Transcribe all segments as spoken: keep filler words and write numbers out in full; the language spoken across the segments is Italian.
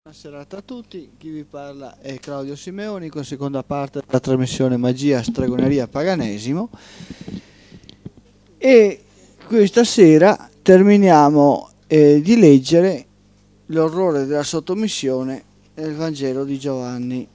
Buona serata a tutti, chi vi parla è Claudio Simeoni con la seconda parte della trasmissione Magia, Stregoneria, Paganesimo, e questa sera terminiamo eh, di leggere l'orrore della sottomissione nel Vangelo di Giovanni.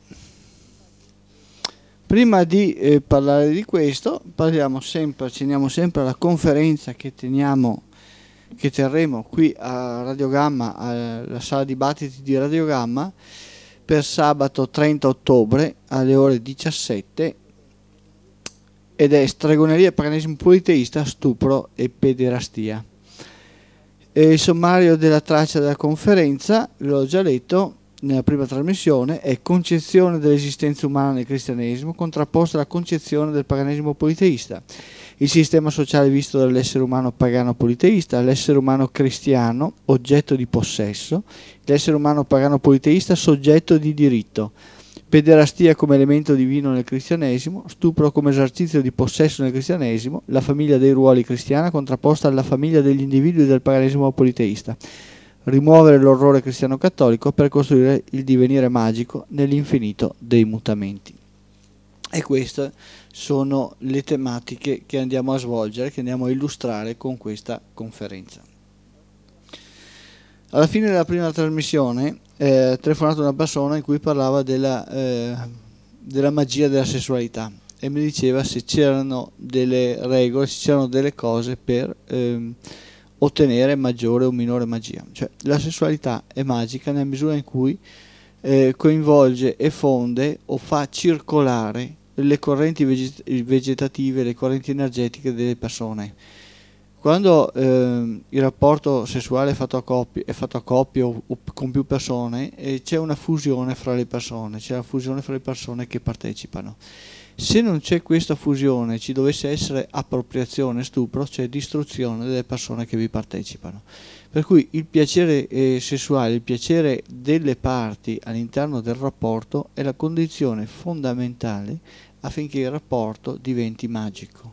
Prima di eh, parlare di questo, parliamo sempre, accenniamo sempre alla conferenza che teniamo che terremo qui a Radio Gamma, alla sala dibattiti di Radio Gamma, per sabato trenta ottobre alle ore diciassette, ed è Stregoneria, Paganesimo Politeista, Stupro e Pederastia. E il sommario della traccia della conferenza, l'ho già letto nella prima trasmissione, è concezione dell'esistenza umana nel cristianesimo contrapposta alla concezione del paganesimo politeista. Il sistema sociale visto dall'essere umano pagano politeista, l'essere umano cristiano oggetto di possesso, l'essere umano pagano politeista soggetto di diritto, pederastia come elemento divino nel cristianesimo, stupro come esercizio di possesso nel cristianesimo, la famiglia dei ruoli cristiana contrapposta alla famiglia degli individui del paganesimo politeista, rimuovere l'orrore cristiano-cattolico per costruire il divenire magico nell'infinito dei mutamenti. E queste sono le tematiche che andiamo a svolgere, che andiamo a illustrare con questa conferenza. Alla fine della prima trasmissione eh, ha telefonato una persona in cui parlava della, eh, della magia della sessualità e mi diceva se c'erano delle regole, se c'erano delle cose per eh, ottenere maggiore o minore magia. Cioè, la sessualità è magica nella misura in cui eh, coinvolge e fonde o fa circolare le correnti vegetative, le correnti energetiche delle persone. Quando eh, il rapporto sessuale è fatto a coppie, è fatto a coppie o, o con più persone, eh, c'è una fusione fra le persone, c'è una fusione fra le persone che partecipano. Se non c'è questa fusione, ci dovesse essere appropriazione, stupro, c'è distruzione delle persone che vi partecipano. Per cui il piacere eh, sessuale, il piacere delle parti all'interno del rapporto è la condizione fondamentale affinché il rapporto diventi magico.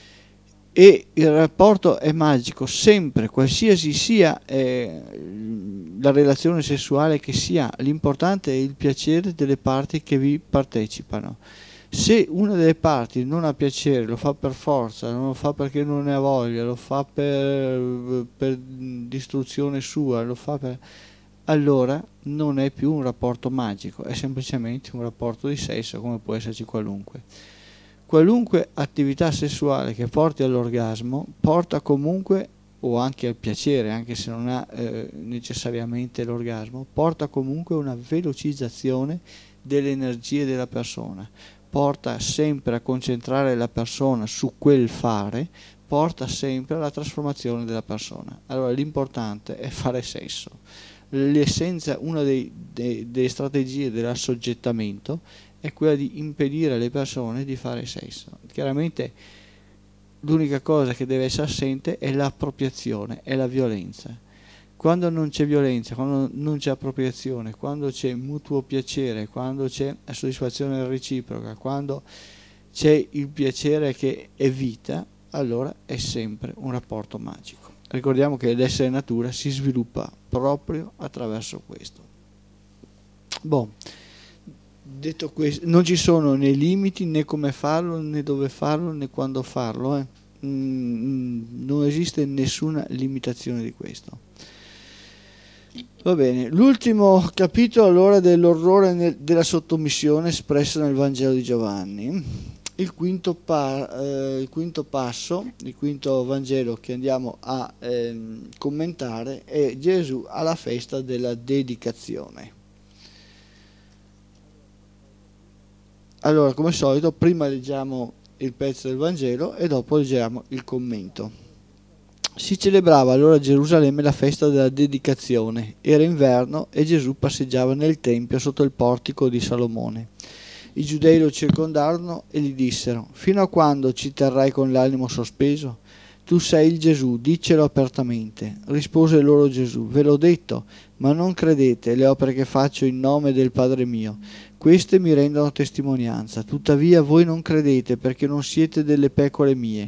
E il rapporto è magico sempre, qualsiasi sia eh, la relazione sessuale che sia, l'importante è il piacere delle parti che vi partecipano. Se una delle parti non ha piacere, lo fa per forza, non lo fa perché non ne ha voglia, lo fa per, per distruzione sua, lo fa per... allora non è più un rapporto magico, è semplicemente un rapporto di sesso come può esserci qualunque. Qualunque attività sessuale che porti all'orgasmo porta comunque, o anche al piacere, anche se non ha eh, necessariamente l'orgasmo, porta comunque una velocizzazione delle energie della persona, porta sempre a concentrare la persona su quel fare, porta sempre alla trasformazione della persona. Allora l'importante è fare sesso. L'essenza, una dei, dei, delle strategie dell'assoggettamento è quella di impedire alle persone di fare sesso. Chiaramente l'unica cosa che deve essere assente è l'appropriazione, è la violenza. Quando non c'è violenza, quando non c'è appropriazione, quando c'è mutuo piacere, quando c'è soddisfazione reciproca, quando c'è il piacere che è vita, allora è sempre un rapporto magico. Ricordiamo che l'essere natura si sviluppa proprio attraverso questo. Bon. Detto questo, non ci sono né limiti né come farlo, né dove farlo, né quando farlo. Eh. Mm, non esiste nessuna limitazione di questo. Va bene, l'ultimo capitolo allora dell'orrore nel, della sottomissione espresso nel Vangelo di Giovanni. Il quinto, pa, eh, il quinto passo, il quinto Vangelo che andiamo a eh, commentare è Gesù alla festa della dedicazione. Allora, come al solito, prima leggiamo il pezzo del Vangelo e dopo leggiamo il commento. Si celebrava allora a Gerusalemme la festa della dedicazione. Era inverno e Gesù passeggiava nel Tempio sotto il portico di Salomone. I giudei lo circondarono e gli dissero: «Fino a quando ci terrai con l'animo sospeso? Tu sei il Gesù, diccelo apertamente». Rispose loro Gesù: «Ve l'ho detto, ma non credete le opere che faccio in nome del Padre mio. Queste mi rendono testimonianza. Tuttavia voi non credete perché non siete delle pecore mie.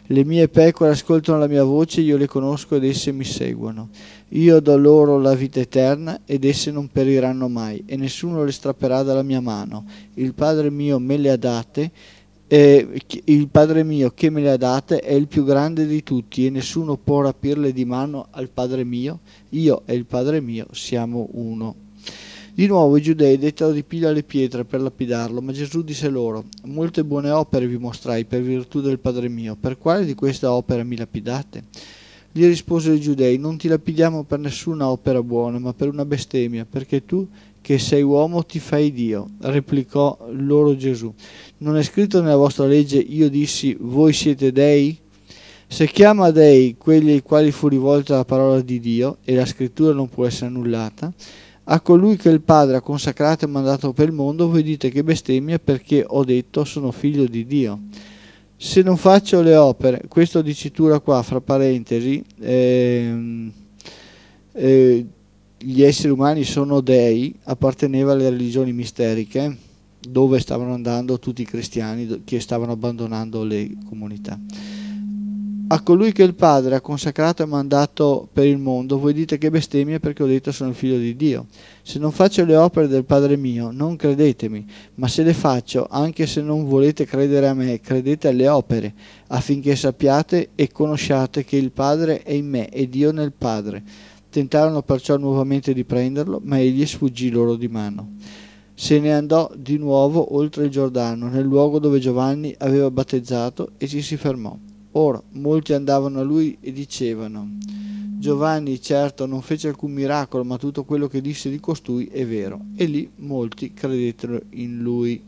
Le mie pecore ascoltano la mia voce, io le conosco ed esse mi seguono. Io do loro la vita eterna ed esse non periranno mai, e nessuno le strapperà dalla mia mano. Il Padre mio me le ha date, eh, il Padre mio che me le ha date è il più grande di tutti, e nessuno può rapirle di mano al Padre mio. Io e il Padre mio siamo uno. Di nuovo i giudei dettero di piglio le pietre per lapidarlo, ma Gesù disse loro: molte buone opere vi mostrai per virtù del Padre mio, per quale di queste opere mi lapidate? Gli risposero i giudei: non ti lapidiamo per nessuna opera buona, ma per una bestemmia, perché tu che sei uomo ti fai Dio. Replicò loro Gesù: non è scritto nella vostra legge, io dissi, voi siete dei? Se chiama dei quelli ai quali fu rivolta la parola di Dio, e la scrittura non può essere annullata, a colui che il Padre ha consacrato e mandato per il mondo, voi dite che bestemmia, perché ho detto sono figlio di Dio. Se non faccio le opere, questo dicitura qua fra parentesi, ehm, eh, gli esseri umani sono dei, apparteneva alle religioni misteriche, dove stavano andando tutti i cristiani che stavano abbandonando le comunità. A colui che il Padre ha consacrato e mandato per il mondo, voi dite che bestemmia, perché ho detto sono il figlio di Dio. Se non faccio le opere del Padre mio, non credetemi, ma se le faccio, anche se non volete credere a me, credete alle opere, affinché sappiate e conosciate che il Padre è in me ed io nel Padre. Tentarono perciò nuovamente di prenderlo, ma egli sfuggì loro di mano. Se ne andò di nuovo oltre il Giordano, nel luogo dove Giovanni aveva battezzato, e ci si fermò. Ora molti andavano a lui e dicevano: Giovanni certo non fece alcun miracolo, ma tutto quello che disse di costui è vero. E lì molti credettero in lui.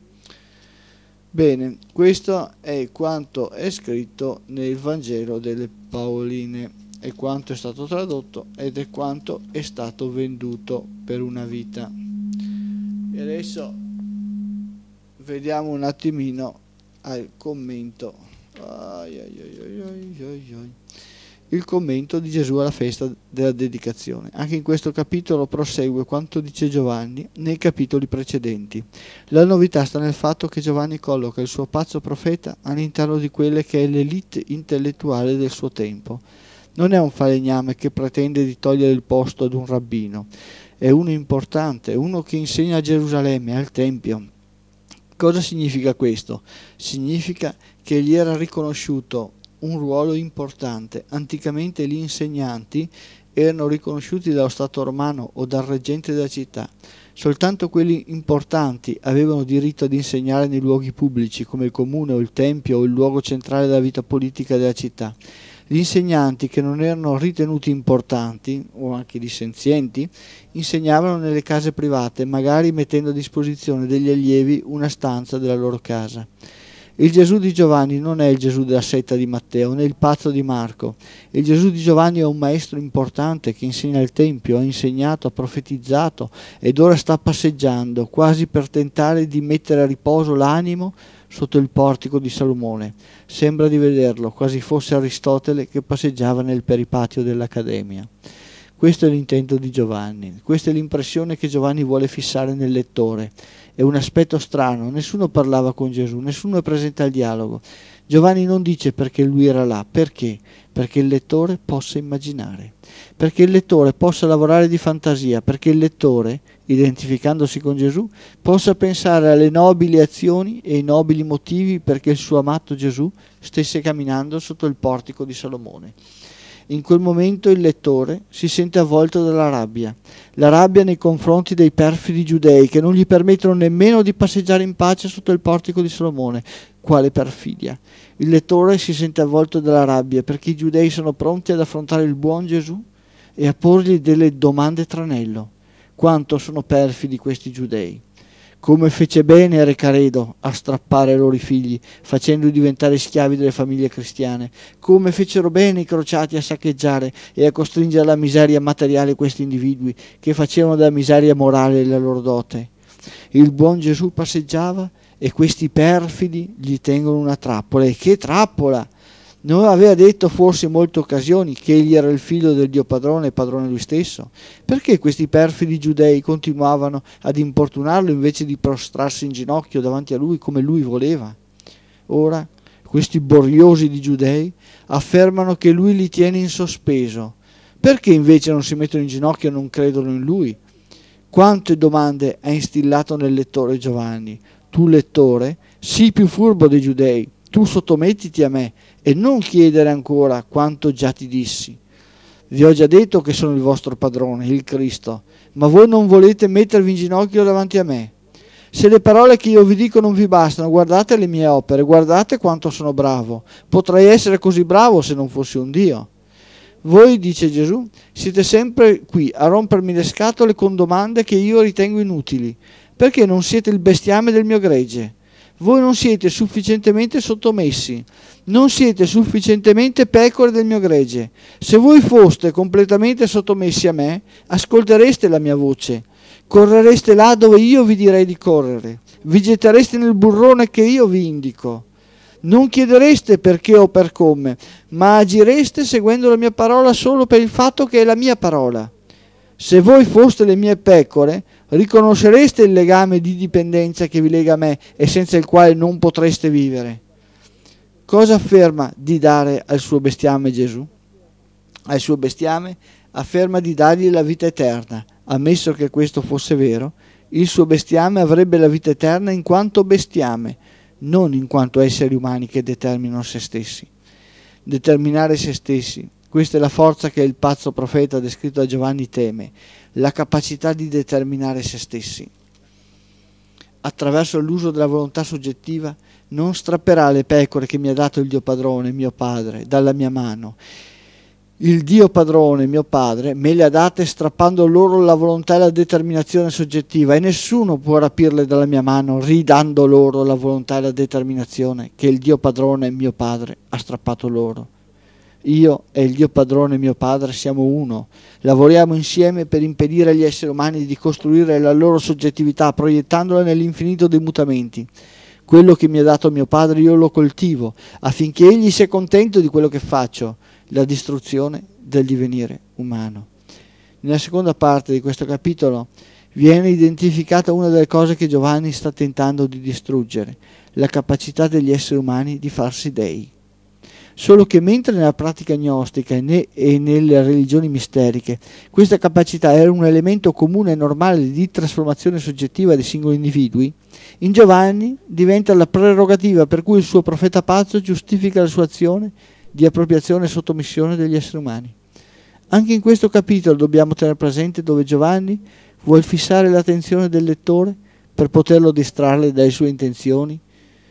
Bene, questo è quanto è scritto nel Vangelo delle Paoline, è quanto è stato tradotto ed è quanto è stato venduto per una vita. E adesso vediamo un attimino al commento. Ai, ai, ai, ai, ai, ai. Il commento di Gesù alla festa della dedicazione. Anche in questo capitolo prosegue quanto dice Giovanni nei capitoli precedenti. La novità sta nel fatto che Giovanni colloca il suo pazzo profeta all'interno di quelle che è l'elite intellettuale del suo tempo. Non è un falegname che pretende di togliere il posto ad un rabbino, è uno importante, uno che insegna a Gerusalemme, al Tempio. Cosa significa questo? Significa che gli era riconosciuto un ruolo importante. Anticamente gli insegnanti erano riconosciuti dallo Stato romano o dal reggente della città. Soltanto quelli importanti avevano diritto ad insegnare nei luoghi pubblici come il comune o il tempio o il luogo centrale della vita politica della città. Gli insegnanti che non erano ritenuti importanti o anche dissenzienti insegnavano nelle case private, magari mettendo a disposizione degli allievi una stanza della loro casa. Il Gesù di Giovanni non è il Gesù della setta di Matteo, né il pazzo di Marco. Il Gesù di Giovanni è un maestro importante che insegna al Tempio, ha insegnato, ha profetizzato ed ora sta passeggiando, quasi per tentare di mettere a riposo l'animo sotto il portico di Salomone. Sembra di vederlo, quasi fosse Aristotele che passeggiava nel peripatio dell'Accademia. Questo è l'intento di Giovanni, questa è l'impressione che Giovanni vuole fissare nel lettore. È un aspetto strano, nessuno parlava con Gesù, nessuno è presente al dialogo. Giovanni non dice perché lui era là, perché? Perché il lettore possa immaginare, perché il lettore possa lavorare di fantasia, perché il lettore, identificandosi con Gesù, possa pensare alle nobili azioni e ai nobili motivi perché il suo amato Gesù stesse camminando sotto il portico di Salomone. In quel momento il lettore si sente avvolto dalla rabbia, la rabbia nei confronti dei perfidi giudei che non gli permettono nemmeno di passeggiare in pace sotto il portico di Salomone. Quale perfidia! Il lettore si sente avvolto dalla rabbia perché i giudei sono pronti ad affrontare il buon Gesù e a porgli delle domande tranello. Quanto sono perfidi questi giudei! Come fece bene Recaredo a strappare loro i figli, facendoli diventare schiavi delle famiglie cristiane. Come fecero bene i crociati a saccheggiare e a costringere alla miseria materiale questi individui, che facevano della miseria morale la loro dote. Il buon Gesù passeggiava e questi perfidi gli tengono una trappola. E che trappola! Non aveva detto forse in molte occasioni che egli era il figlio del Dio padrone e padrone lui stesso? Perché questi perfidi giudei continuavano ad importunarlo invece di prostrarsi in ginocchio davanti a lui come lui voleva? Ora, questi boriosi di giudei, affermano che lui li tiene in sospeso. Perché invece non si mettono in ginocchio e non credono in lui? Quante domande ha instillato nel lettore Giovanni. Tu lettore, sii più furbo dei giudei, tu sottomettiti a me e non chiedere ancora quanto già ti dissi. Vi ho già detto che sono il vostro padrone, il Cristo, ma voi non volete mettervi in ginocchio davanti a me. Se le parole che io vi dico non vi bastano, guardate le mie opere, guardate quanto sono bravo. Potrei essere così bravo se non fossi un Dio. Voi, dice Gesù, siete sempre qui a rompermi le scatole con domande che io ritengo inutili. Perché non siete il bestiame del mio gregge? Voi non siete sufficientemente sottomessi, non siete sufficientemente pecore del mio gregge. Se voi foste completamente sottomessi a me, ascoltereste la mia voce, correreste là dove io vi direi di correre, vi gettereste nel burrone che io vi indico. Non chiedereste perché o per come, ma agireste seguendo la mia parola solo per il fatto che è la mia parola. Se voi foste le mie pecore, riconoscereste il legame di dipendenza che vi lega a me e senza il quale non potreste vivere. Cosa afferma di dare al suo bestiame Gesù? Al suo bestiame afferma di dargli la vita eterna. Ammesso che questo fosse vero, il suo bestiame avrebbe la vita eterna in quanto bestiame, non in quanto esseri umani che determinano se stessi. Determinare se stessi. Questa è la forza che il pazzo profeta descritto da Giovanni teme, la capacità di determinare se stessi. Attraverso l'uso della volontà soggettiva non strapperà le pecore che mi ha dato il Dio padrone, mio padre, dalla mia mano. Il Dio padrone, mio padre, me le ha date strappando loro la volontà e la determinazione soggettiva e nessuno può rapirle dalla mia mano ridando loro la volontà e la determinazione che il Dio padrone, mio padre, ha strappato loro. Io e il Dio padrone mio padre siamo uno, lavoriamo insieme per impedire agli esseri umani di costruire la loro soggettività proiettandola nell'infinito dei mutamenti. Quello che mi ha dato mio padre io lo coltivo affinché egli sia contento di quello che faccio, la distruzione del divenire umano. Nella seconda parte di questo capitolo viene identificata una delle cose che Giovanni sta tentando di distruggere, la capacità degli esseri umani di farsi dei. Solo che mentre nella pratica gnostica e nelle religioni misteriche questa capacità era un elemento comune e normale di trasformazione soggettiva dei singoli individui, in Giovanni diventa la prerogativa per cui il suo profeta pazzo giustifica la sua azione di appropriazione e sottomissione degli esseri umani. Anche in questo capitolo dobbiamo tenere presente dove Giovanni vuol fissare l'attenzione del lettore per poterlo distrarre dalle sue intenzioni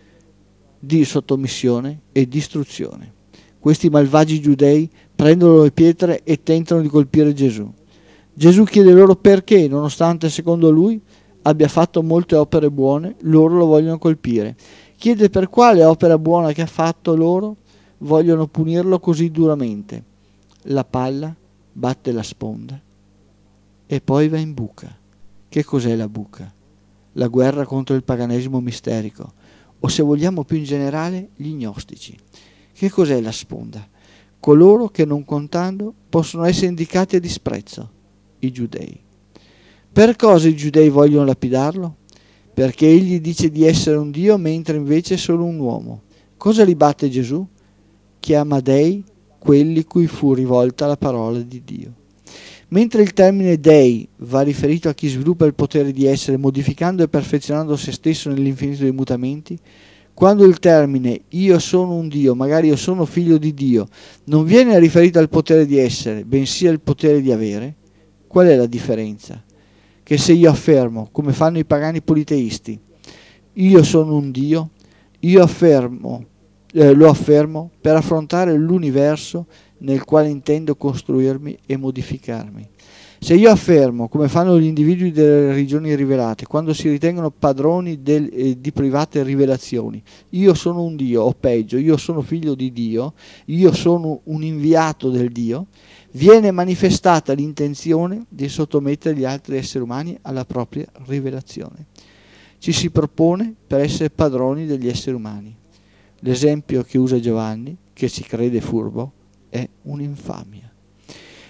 di sottomissione e distruzione. Questi malvagi giudei prendono le pietre e tentano di colpire Gesù. Gesù chiede loro perché, nonostante secondo lui abbia fatto molte opere buone, loro lo vogliono colpire. Chiede per quale opera buona che ha fatto loro vogliono punirlo così duramente. La palla batte la sponda e poi va in buca. Che cos'è la buca? La guerra contro il paganesimo misterico, o se vogliamo più in generale gli gnostici. Che cos'è la sponda? Coloro che non contando possono essere indicati a disprezzo, i giudei. Per cosa i giudei vogliono lapidarlo? Perché egli dice di essere un Dio mentre invece è solo un uomo. Cosa ribatte Gesù? Chiama dei quelli cui fu rivolta la parola di Dio. Mentre il termine dei va riferito a chi sviluppa il potere di essere modificando e perfezionando se stesso nell'infinito dei mutamenti, quando il termine io sono un Dio, magari io sono figlio di Dio, non viene riferito al potere di essere, bensì al potere di avere, qual è la differenza? Che se io affermo, come fanno i pagani politeisti, io sono un Dio, io affermo, eh, lo affermo per affrontare l'universo nel quale intendo costruirmi e modificarmi. Se io affermo, come fanno gli individui delle religioni rivelate, quando si ritengono padroni del, eh, di private rivelazioni, io sono un Dio, o peggio, io sono figlio di Dio, io sono un inviato del Dio, viene manifestata l'intenzione di sottomettere gli altri esseri umani alla propria rivelazione. Ci si propone per essere padroni degli esseri umani. L'esempio che usa Giovanni, che si crede furbo, è un'infamia.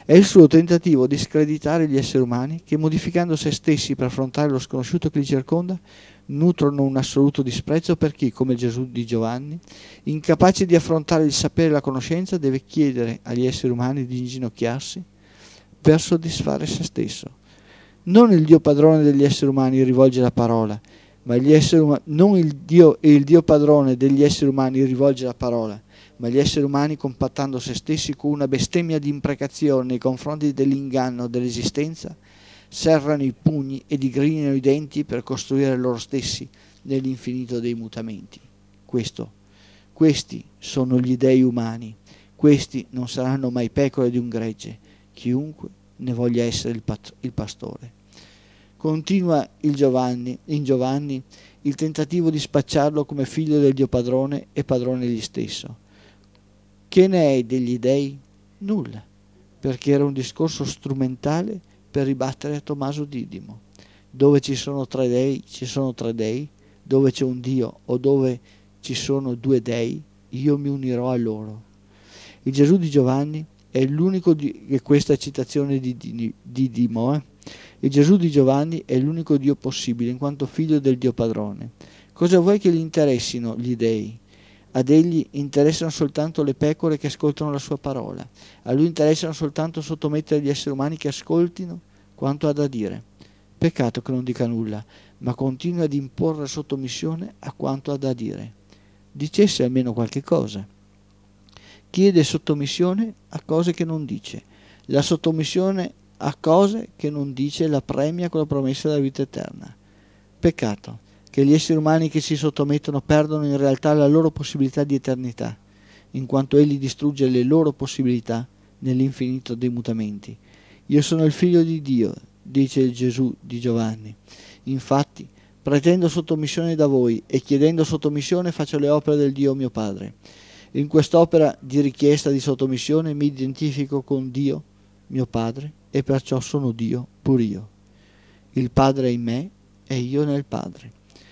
È il suo tentativo di screditare gli esseri umani che, modificando se stessi per affrontare lo sconosciuto che li circonda, nutrono un assoluto disprezzo per chi, come Gesù di Giovanni, incapace di affrontare il sapere e la conoscenza, deve chiedere agli esseri umani di inginocchiarsi per soddisfare se stesso. Non il Dio padrone degli esseri umani rivolge la parola, ma gli esseri umani, non il Dio e il Dio padrone degli esseri umani rivolge la parola, ma gli esseri umani, compattando se stessi con una bestemmia di imprecazione nei confronti dell'inganno dell'esistenza, serrano i pugni e digrignano i denti per costruire loro stessi nell'infinito dei mutamenti. Questo, questi sono gli dei umani, questi non saranno mai pecore di un gregge, chiunque ne voglia essere il, pat- il pastore. Continua il Giovanni, in Giovanni il tentativo di spacciarlo come figlio del Dio padrone e padrone egli stesso. Che ne è degli dei? Nulla, perché era un discorso strumentale per ribattere Tommaso Didimo. Dove ci sono tre dei, ci sono tre dei, dove c'è un Dio o dove ci sono due dei, io mi unirò a loro. Il Gesù di Giovanni è l'unico di, e questa è citazione di Didimo, eh? Il Gesù di Giovanni è l'unico Dio possibile, in quanto figlio del Dio padrone. Cosa vuoi che gli interessino gli dei? Ad egli interessano soltanto le pecore che ascoltano la sua parola. A lui interessano soltanto sottomettere gli esseri umani che ascoltino quanto ha da dire. Peccato che non dica nulla, ma continua ad imporre sottomissione a quanto ha da dire. Dicesse almeno qualche cosa. Chiede sottomissione a cose che non dice. La sottomissione a cose che non dice la premia con la promessa della vita eterna. Peccato che gli esseri umani che si sottomettono perdono in realtà la loro possibilità di eternità, in quanto egli distrugge le loro possibilità nell'infinito dei mutamenti. Io sono il figlio di Dio, dice il Gesù di Giovanni. Infatti, pretendo sottomissione da voi e chiedendo sottomissione faccio le opere del Dio mio Padre. In quest'opera di richiesta di sottomissione mi identifico con Dio mio Padre e perciò sono Dio pur io. Il Padre è in me e io nel Padre.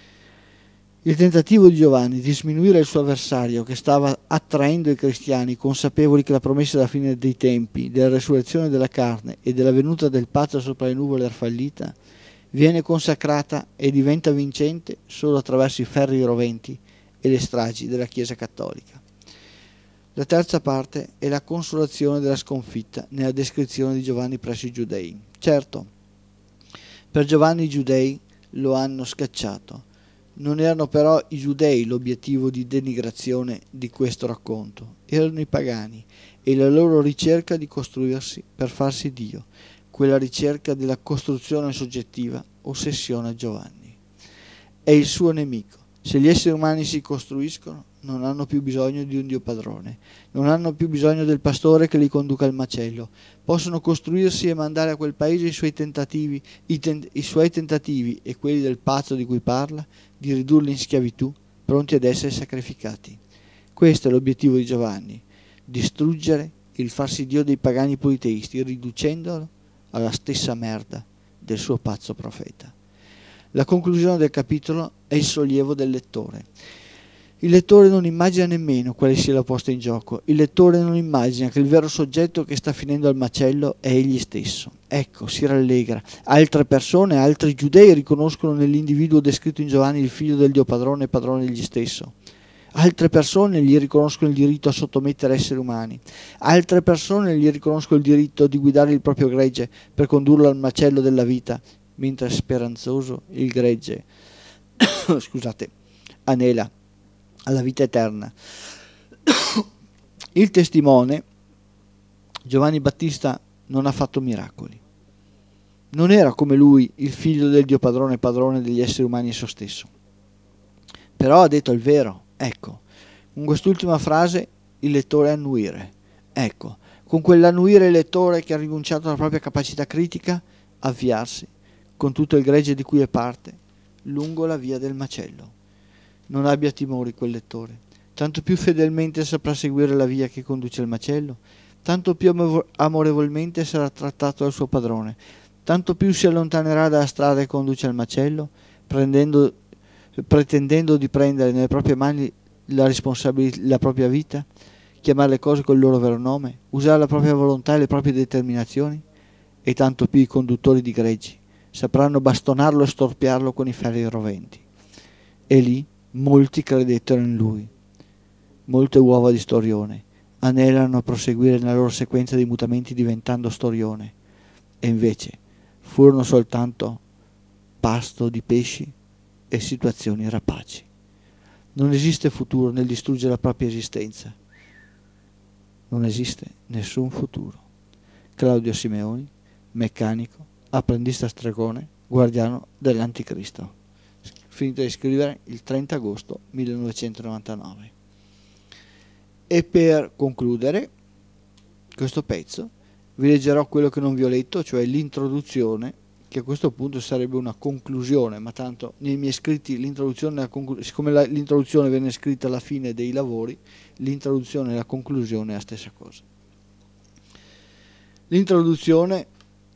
Il tentativo di Giovanni di sminuire il suo avversario che stava attraendo i cristiani, consapevoli che la promessa della fine dei tempi, della resurrezione della carne e della venuta del pazzo sopra le nuvole era fallita, viene consacrata e diventa vincente solo attraverso i ferri roventi e le stragi della Chiesa cattolica. La terza parte è la consolazione della sconfitta nella descrizione di Giovanni presso i giudei. Certo, per Giovanni i giudei lo hanno scacciato. Non erano però i giudei l'obiettivo di denigrazione di questo racconto, erano i pagani e la loro ricerca di costruirsi per farsi Dio, quella ricerca della costruzione soggettiva ossessiona Giovanni. È il suo nemico. Se gli esseri umani si costruiscono, non hanno più bisogno di un Dio padrone, non hanno più bisogno del pastore che li conduca al macello, possono costruirsi e mandare a quel paese i suoi tentativi, i, ten- i suoi tentativi e quelli del pazzo di cui parla, di ridurli in schiavitù, pronti ad essere sacrificati. Questo è l'obiettivo di Giovanni, distruggere il farsi Dio dei pagani politeisti, riducendolo alla stessa merda del suo pazzo profeta. La conclusione del capitolo è il sollievo del lettore. Il lettore non immagina nemmeno quale sia la posta in gioco. Il lettore non immagina che il vero soggetto che sta finendo al macello è egli stesso. Ecco, si rallegra. Altre persone, altri giudei riconoscono nell'individuo descritto in Giovanni il figlio del Dio padrone e padrone egli stesso. Altre persone gli riconoscono il diritto a sottomettere esseri umani. Altre persone gli riconoscono il diritto di guidare il proprio gregge per condurlo al macello della vita, mentre speranzoso il gregge scusate, anela alla vita eterna. Il testimone, Giovanni Battista, non ha fatto miracoli. Non era come lui il figlio del Dio padrone e padrone degli esseri umani esso stesso. Però ha detto il vero. Ecco, con quest'ultima frase il lettore annuire. Ecco, con quell'annuire il lettore che ha rinunciato alla propria capacità critica, avviarsi, con tutto il gregge di cui è parte, lungo la via del macello. Non abbia timori quel lettore, tanto più fedelmente saprà seguire la via che conduce al macello, tanto più amorevolmente sarà trattato dal suo padrone, tanto più si allontanerà dalla strada che conduce al macello, prendendo, pretendendo di prendere nelle proprie mani la responsabilità, la propria vita. chiamare le cose col loro vero nome, usare la propria volontà e le proprie determinazioni, e tanto più i conduttori di greggi sapranno bastonarlo e storpiarlo con i ferri roventi. E lì molti credettero in lui. Molte uova di storione anelano a proseguire nella loro sequenza di mutamenti diventando storione, e invece furono soltanto pasto di pesci e situazioni rapaci. Non esiste futuro nel distruggere la propria esistenza. Non esiste nessun futuro. Claudio Simeoni, meccanico, apprendista stregone, guardiano dell'Anticristo. Finito di scrivere il trenta agosto millenovecentonovantanove. E per concludere questo pezzo vi leggerò quello che non vi ho letto, cioè l'introduzione, che a questo punto sarebbe una conclusione, ma tanto nei miei scritti l'introduzione e la conclu- siccome la, l'introduzione venne scritta alla fine dei lavori, l'introduzione e la conclusione è la stessa cosa. L'introduzione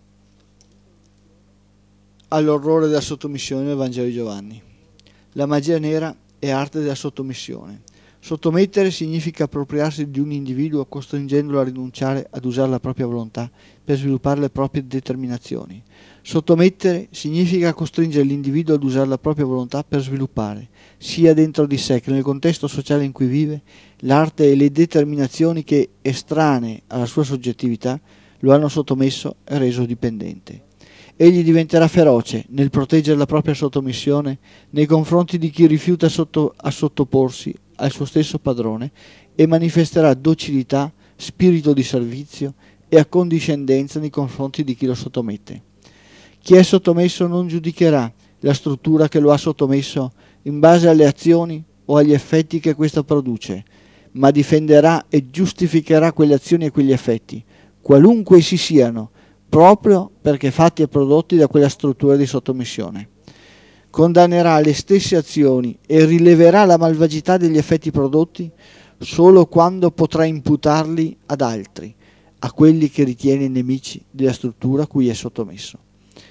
all'orrore della sottomissione del Vangelo di Giovanni. La magia nera è arte della sottomissione. Sottomettere significa appropriarsi di un individuo costringendolo a rinunciare ad usare la propria volontà per sviluppare le proprie determinazioni. Sottomettere significa costringere l'individuo ad usare la propria volontà per sviluppare, sia dentro di sé che nel contesto sociale in cui vive, l'arte e le determinazioni che, estranee alla sua soggettività, lo hanno sottomesso e reso dipendente. Egli diventerà feroce nel proteggere la propria sottomissione nei confronti di chi rifiuta sotto, a sottoporsi al suo stesso padrone e manifesterà docilità, spirito di servizio e accondiscendenza nei confronti di chi lo sottomette. Chi è sottomesso non giudicherà la struttura che lo ha sottomesso in base alle azioni o agli effetti che questa produce, ma difenderà e giustificherà quelle azioni e quegli effetti, qualunque essi siano, proprio perché fatti e prodotti da quella struttura di sottomissione. Condannerà le stesse azioni e rileverà la malvagità degli effetti prodotti solo quando potrà imputarli ad altri, a quelli che ritiene nemici della struttura a cui è sottomesso.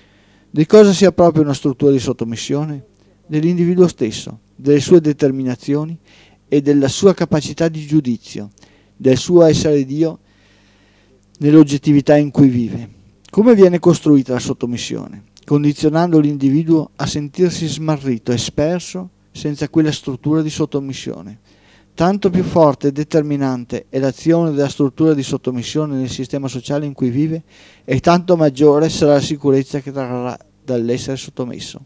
Di cosa sia proprio una struttura di sottomissione? Dell'individuo stesso, delle sue determinazioni e della sua capacità di giudizio, del suo essere Dio nell'oggettività in cui vive. Come viene costruita la sottomissione? Condizionando l'individuo a sentirsi smarrito e sperso senza quella struttura di sottomissione. Tanto più forte e determinante è l'azione della struttura di sottomissione nel sistema sociale in cui vive, e tanto maggiore sarà la sicurezza che trarrà dall'essere sottomesso.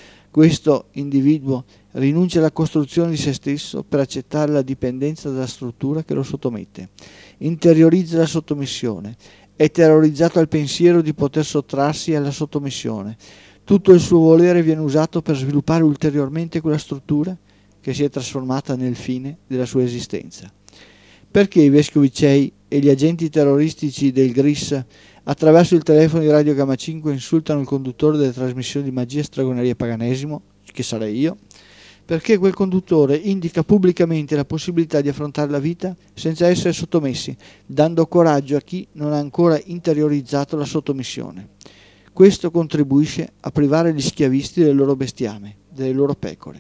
Questo individuo rinuncia alla costruzione di se stesso per accettare la dipendenza dalla struttura che lo sottomette. Interiorizza la sottomissione. È terrorizzato al pensiero di poter sottrarsi alla sottomissione. Tutto il suo volere viene usato per sviluppare ulteriormente quella struttura che si è trasformata nel fine della sua esistenza. Perché i vescovi cei e gli agenti terroristici del G R I S attraverso il telefono di Radio Gamma cinque insultano il conduttore delle trasmissioni di magia, stregoneria e paganesimo, che sarei io? Perché quel conduttore indica pubblicamente la possibilità di affrontare la vita senza essere sottomessi, dando coraggio a chi non ha ancora interiorizzato la sottomissione. Questo contribuisce a privare gli schiavisti del loro bestiame, delle loro pecore.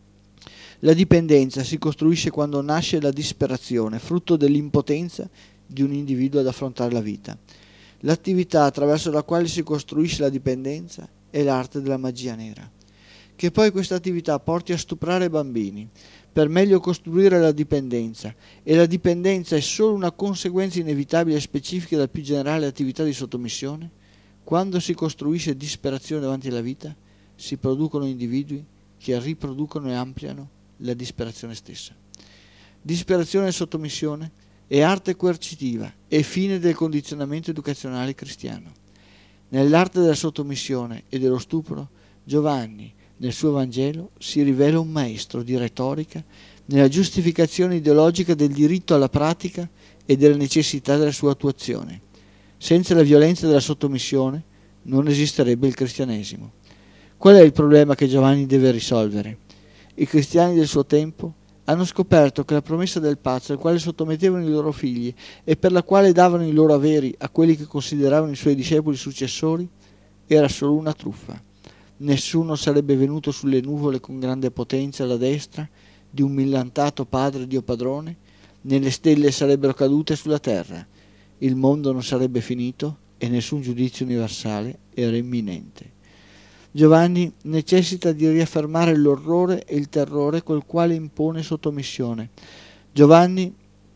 La dipendenza si costruisce quando nasce la disperazione, frutto dell'impotenza di un individuo ad affrontare la vita. L'attività attraverso la quale si costruisce la dipendenza è l'arte della magia nera. Che poi questa attività porti a stuprare bambini per meglio costruire la dipendenza, e la dipendenza è solo una conseguenza inevitabile e specifica della più generale attività di sottomissione, quando si costruisce disperazione davanti alla vita, si producono individui che riproducono e ampliano la disperazione stessa. Disperazione e sottomissione è arte coercitiva e fine del condizionamento educazionale cristiano. Nell'arte della sottomissione e dello stupro, Giovanni, nel suo Vangelo, si rivela un maestro di retorica nella giustificazione ideologica del diritto alla pratica e della necessità della sua attuazione. Senza la violenza della sottomissione non esisterebbe il cristianesimo. Qual è il problema che Giovanni deve risolvere? I cristiani del suo tempo hanno scoperto che la promessa del pazzo, al quale sottomettevano i loro figli e per la quale davano i loro averi a quelli che consideravano i suoi discepoli successori, era solo una truffa. Nessuno sarebbe venuto sulle nuvole con grande potenza alla destra di un millantato padre Dio padrone, né le stelle sarebbero cadute sulla terra, il mondo non sarebbe finito e nessun giudizio universale era imminente. Giovanni necessita di riaffermare l'orrore e il terrore col quale impone sottomissione. Giovanni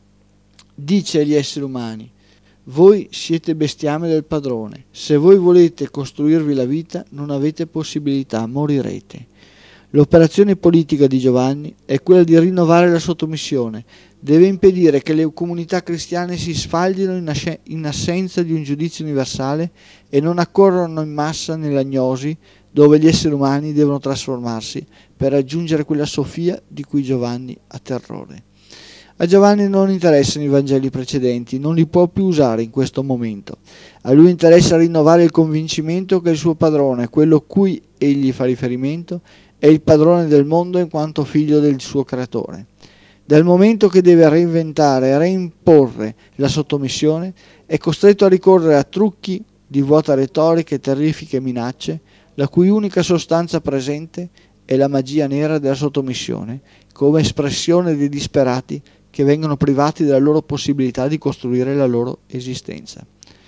dice agli esseri umani: voi siete bestiame del padrone, se voi volete costruirvi la vita non avete possibilità, morirete. L'operazione politica di Giovanni è quella di rinnovare la sottomissione, deve impedire che le comunità cristiane si sfaldino in, asce- in assenza di un giudizio universale e non accorrano in massa nell'agnosi dove gli esseri umani devono trasformarsi per raggiungere quella Sofia di cui Giovanni ha terrore. A Giovanni non interessano i Vangeli precedenti, non li può più usare in questo momento. A lui interessa rinnovare il convincimento che il suo padrone, quello a cui egli fa riferimento, è il padrone del mondo in quanto figlio del suo creatore. Dal momento che deve reinventare e reimporre la sottomissione, è costretto a ricorrere a trucchi di vuota retorica e terrifiche minacce, la cui unica sostanza presente è la magia nera della sottomissione, come espressione dei disperati che vengono privati della loro possibilità di costruire la loro esistenza.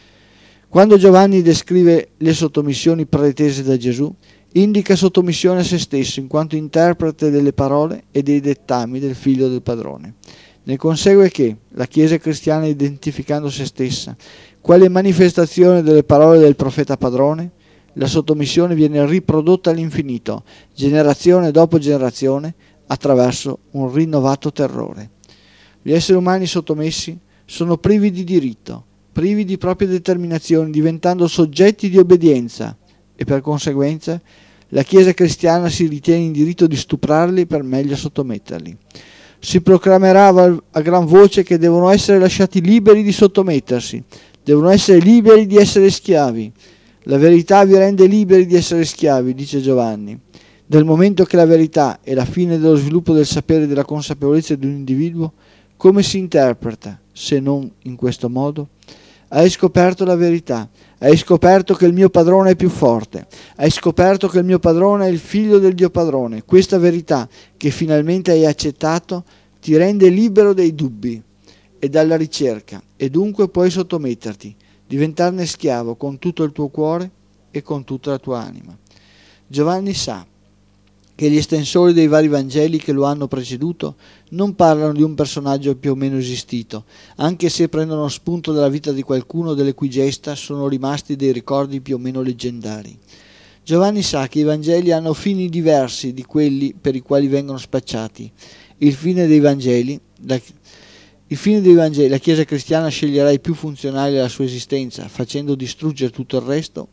Quando Giovanni descrive le sottomissioni pretese da Gesù, indica sottomissione a se stesso in quanto interprete delle parole e dei dettami del figlio del padrone. Ne consegue che la Chiesa cristiana, identificando se stessa quale manifestazione delle parole del profeta padrone, la sottomissione viene riprodotta all'infinito, generazione dopo generazione, attraverso un rinnovato terrore. Gli esseri umani sottomessi sono privi di diritto, privi di proprie determinazioni, diventando soggetti di obbedienza, e per conseguenza la Chiesa cristiana si ritiene in diritto di stuprarli per meglio sottometterli. Si proclamerà a gran voce che devono essere lasciati liberi di sottomettersi, devono essere liberi di essere schiavi. La verità vi rende liberi di essere schiavi, dice Giovanni. Dal momento che la verità è la fine dello sviluppo del sapere e della consapevolezza di un individuo, come si interpreta, se non in questo modo? Hai scoperto la verità, hai scoperto che il mio padrone è più forte, hai scoperto che il mio padrone è il figlio del Dio padrone. Questa verità che finalmente hai accettato ti rende libero dai dubbi e dalla ricerca, e dunque puoi sottometterti, diventarne schiavo con tutto il tuo cuore e con tutta la tua anima. Giovanni sa che gli estensori dei vari Vangeli che lo hanno preceduto non parlano di un personaggio più o meno esistito, anche se prendono spunto dalla vita di qualcuno delle cui gesta sono rimasti dei ricordi più o meno leggendari. Giovanni sa che i Vangeli hanno fini diversi di quelli per i quali vengono spacciati. Il fine dei Vangeli, la, il fine dei Vangeli, la Chiesa cristiana sceglierà i più funzionali alla sua esistenza, facendo distruggere tutto il resto.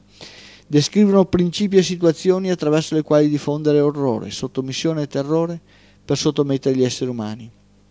Descrivono principi e situazioni attraverso le quali diffondere orrore, sottomissione e terrore per sottomettere gli esseri umani.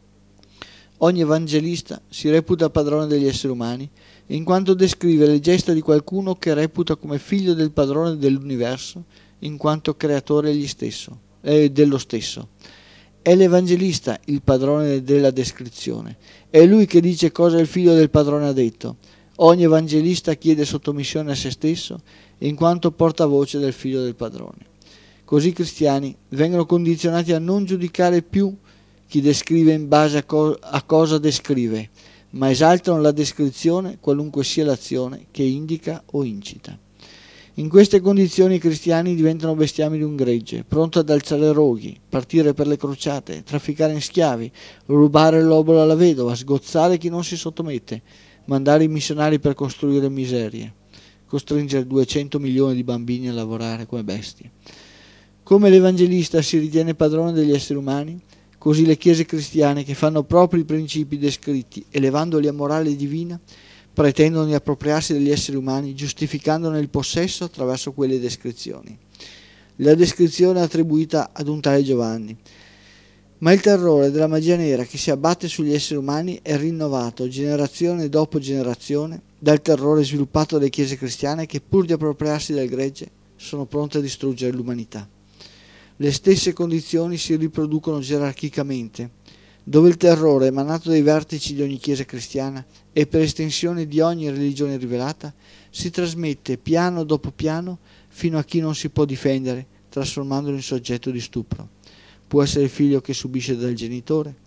Ogni evangelista si reputa padrone degli esseri umani in quanto descrive le gesta di qualcuno che reputa come figlio del padrone dell'universo in quanto creatore egli stesso, eh, dello stesso. È l'evangelista il padrone della descrizione, è lui che dice cosa il figlio del padrone ha detto. Ogni evangelista chiede sottomissione a se stesso in quanto portavoce del figlio del padrone. Così i cristiani vengono condizionati a non giudicare più chi descrive in base a, co- a cosa descrive, ma esaltano la descrizione qualunque sia l'azione che indica o incita. In queste condizioni i cristiani diventano bestiami di un gregge, pronto ad alzare roghi, partire per le crociate, trafficare in schiavi, rubare l'obolo alla vedova, sgozzare chi non si sottomette, mandare i missionari per costruire miserie, costringere duecento milioni di bambini a lavorare come bestie. Come l'evangelista si ritiene padrone degli esseri umani, così le chiese cristiane che fanno propri i principi descritti, elevandoli a morale divina, pretendono di appropriarsi degli esseri umani, giustificandone il possesso attraverso quelle descrizioni. La descrizione è attribuita ad un tale Giovanni, ma il terrore della magia nera che si abbatte sugli esseri umani è rinnovato generazione dopo generazione dal terrore sviluppato dalle chiese cristiane che, pur di appropriarsi del gregge, sono pronte a distruggere l'umanità. Le stesse condizioni si riproducono gerarchicamente, dove il terrore emanato dai vertici di ogni chiesa cristiana e per estensione di ogni religione rivelata si trasmette piano dopo piano fino a chi non si può difendere, trasformandolo in soggetto di stupro. Può essere il figlio che subisce dal genitore,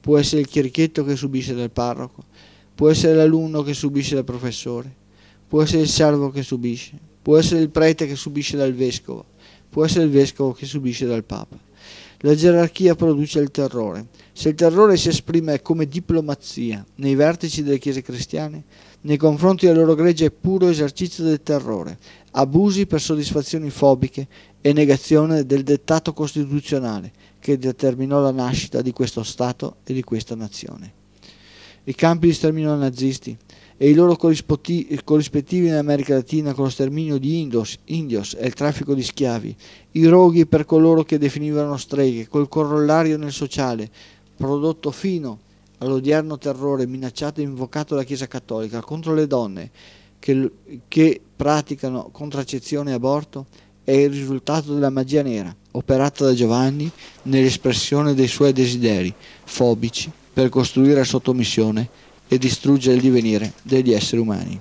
può essere il chierichetto che subisce dal parroco, può essere l'alunno che subisce dal professore, può essere il servo che subisce, può essere il prete che subisce dal vescovo, può essere il vescovo che subisce dal papa. La gerarchia produce il terrore. Se il terrore si esprime come diplomazia nei vertici delle chiese cristiane, nei confronti del loro gregge è puro esercizio del terrore, abusi per soddisfazioni fobiche e negazione del dettato costituzionale che determinò la nascita di questo Stato e di questa nazione. I campi di sterminio nazisti e i loro corrispettivi in America Latina con lo sterminio di indios, indios e il traffico di schiavi, i roghi per coloro che definivano streghe, col corollario nel sociale, prodotto fino all'odierno terrore minacciato e invocato dalla Chiesa Cattolica contro le donne che, che praticano contraccezione e aborto, è il risultato della magia nera operata da Giovanni nell'espressione dei suoi desideri fobici per costruire la sottomissione e distruggere il divenire degli esseri umani.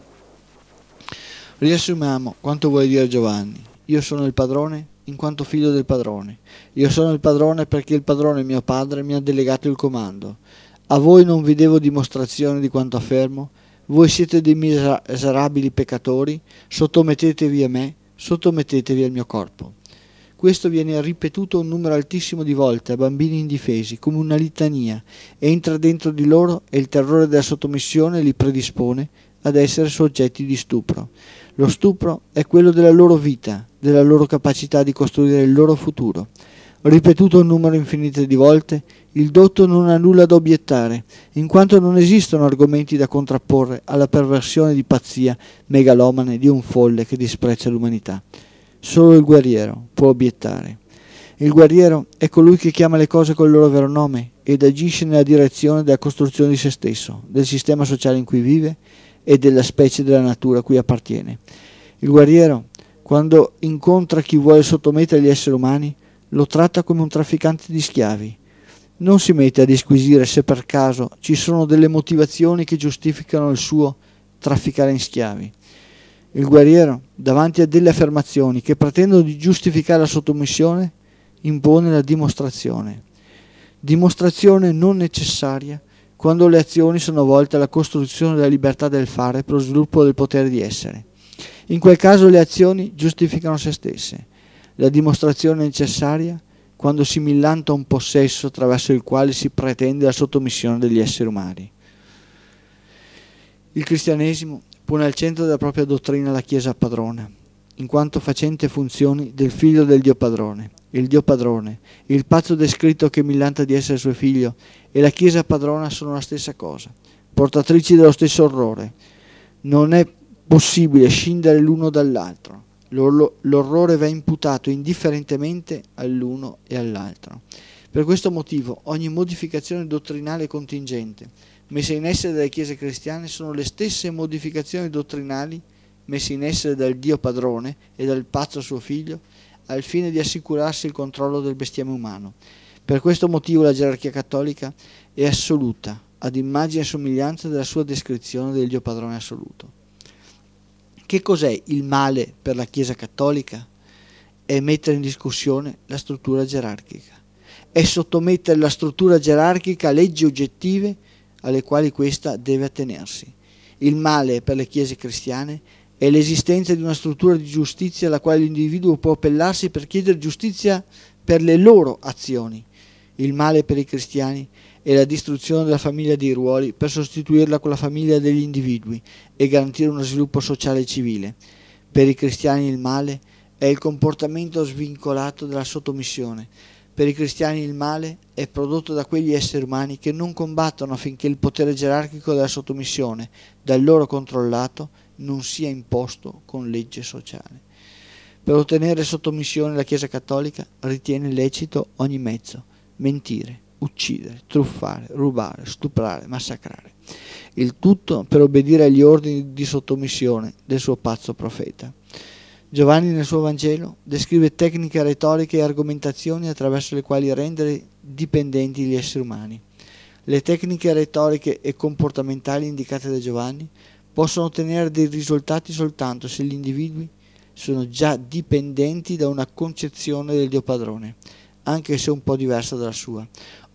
Riassumiamo quanto vuole dire Giovanni. Io sono il padrone in quanto figlio del padrone. Io sono il padrone perché il padrone, mio padre, mi ha delegato il comando. A voi non vi devo dimostrazione di quanto affermo. Voi siete dei miserabili peccatori, sottomettetevi a me, sottomettetevi al mio corpo. Questo viene ripetuto un numero altissimo di volte a bambini indifesi, come una litania, e entra dentro di loro e il terrore della sottomissione li predispone ad essere soggetti di stupro. Lo stupro è quello della loro vita, della loro capacità di costruire il loro futuro. Ripetuto un numero infinito di volte, il dotto non ha nulla da obiettare, in quanto non esistono argomenti da contrapporre alla perversione di pazzia megalomane di un folle che disprezza l'umanità. Solo il guerriero può obiettare. Il guerriero è colui che chiama le cose col loro vero nome ed agisce nella direzione della costruzione di se stesso, del sistema sociale in cui vive e della specie della natura a cui appartiene. Il guerriero, quando incontra chi vuole sottomettere gli esseri umani, lo tratta come un trafficante di schiavi. Non si mette a disquisire se per caso ci sono delle motivazioni che giustificano il suo trafficare in schiavi. Il guerriero, davanti a delle affermazioni che pretendono di giustificare la sottomissione, impone la dimostrazione. Dimostrazione non necessaria quando le azioni sono volte alla costruzione della libertà del fare per lo sviluppo del potere di essere. In quel caso le azioni giustificano se stesse. La dimostrazione è necessaria quando si millanta un possesso attraverso il quale si pretende la sottomissione degli esseri umani. Il cristianesimo pone al centro della propria dottrina la Chiesa padrona, in quanto facente funzioni del figlio del Dio padrone. Il Dio padrone, il pazzo descritto che millanta di essere suo figlio, e la Chiesa padrona sono la stessa cosa, portatrici dello stesso orrore. Non è possibile scindere l'uno dall'altro. L'orrore va imputato indifferentemente all'uno e all'altro. Per questo motivo ogni modificazione dottrinale contingente messe in essere dalle chiese cristiane sono le stesse modificazioni dottrinali messe in essere dal Dio padrone e dal pazzo suo figlio al fine di assicurarsi il controllo del bestiame umano. Per questo motivo la gerarchia cattolica è assoluta, ad immagine e somiglianza della sua descrizione del Dio padrone assoluto. Che cos'è il male per la Chiesa cattolica? È mettere in discussione la struttura gerarchica. È sottomettere la struttura gerarchica a leggi oggettive alle quali questa deve attenersi. Il male per le chiese cristiane è l'esistenza di una struttura di giustizia alla quale l'individuo può appellarsi per chiedere giustizia per le loro azioni. Il male per i cristiani è la distruzione della famiglia dei ruoli per sostituirla con la famiglia degli individui e garantire uno sviluppo sociale e civile. Per i cristiani il male è il comportamento svincolato dalla sottomissione. Per i cristiani il male è prodotto da quegli esseri umani che non combattono affinché il potere gerarchico della sottomissione, dal loro controllato, non sia imposto con legge sociale. Per ottenere sottomissione la Chiesa cattolica ritiene lecito ogni mezzo: mentire, uccidere, truffare, rubare, stuprare, massacrare. Il tutto per obbedire agli ordini di sottomissione del suo pazzo profeta. Giovanni nel suo Vangelo descrive tecniche retoriche e argomentazioni attraverso le quali rendere dipendenti gli esseri umani. Le tecniche retoriche e comportamentali indicate da Giovanni possono ottenere dei risultati soltanto se gli individui sono già dipendenti da una concezione del Dio padrone, anche se un po' diversa dalla sua,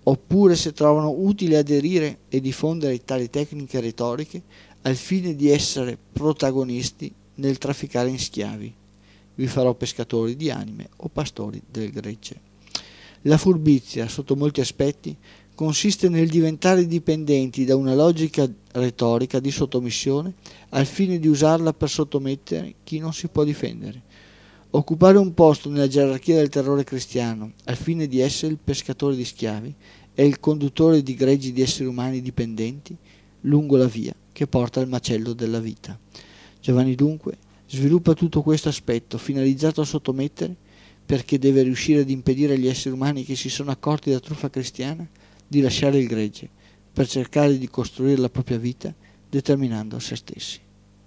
oppure se trovano utile aderire e diffondere tali tecniche retoriche al fine di essere protagonisti nel trafficare in schiavi. Vi farò pescatori di anime o pastori del gregge. La furbizia, sotto molti aspetti, consiste nel diventare dipendenti da una logica retorica di sottomissione al fine di usarla per sottomettere chi non si può difendere. Occupare un posto nella gerarchia del terrore cristiano al fine di essere il pescatore di schiavi e il conduttore di greggi di esseri umani dipendenti lungo la via che porta al macello della vita. Giovanni dunque sviluppa tutto questo aspetto finalizzato a sottomettere, perché deve riuscire ad impedire agli esseri umani che si sono accorti della truffa cristiana di lasciare il gregge per cercare di costruire la propria vita determinando se stessi.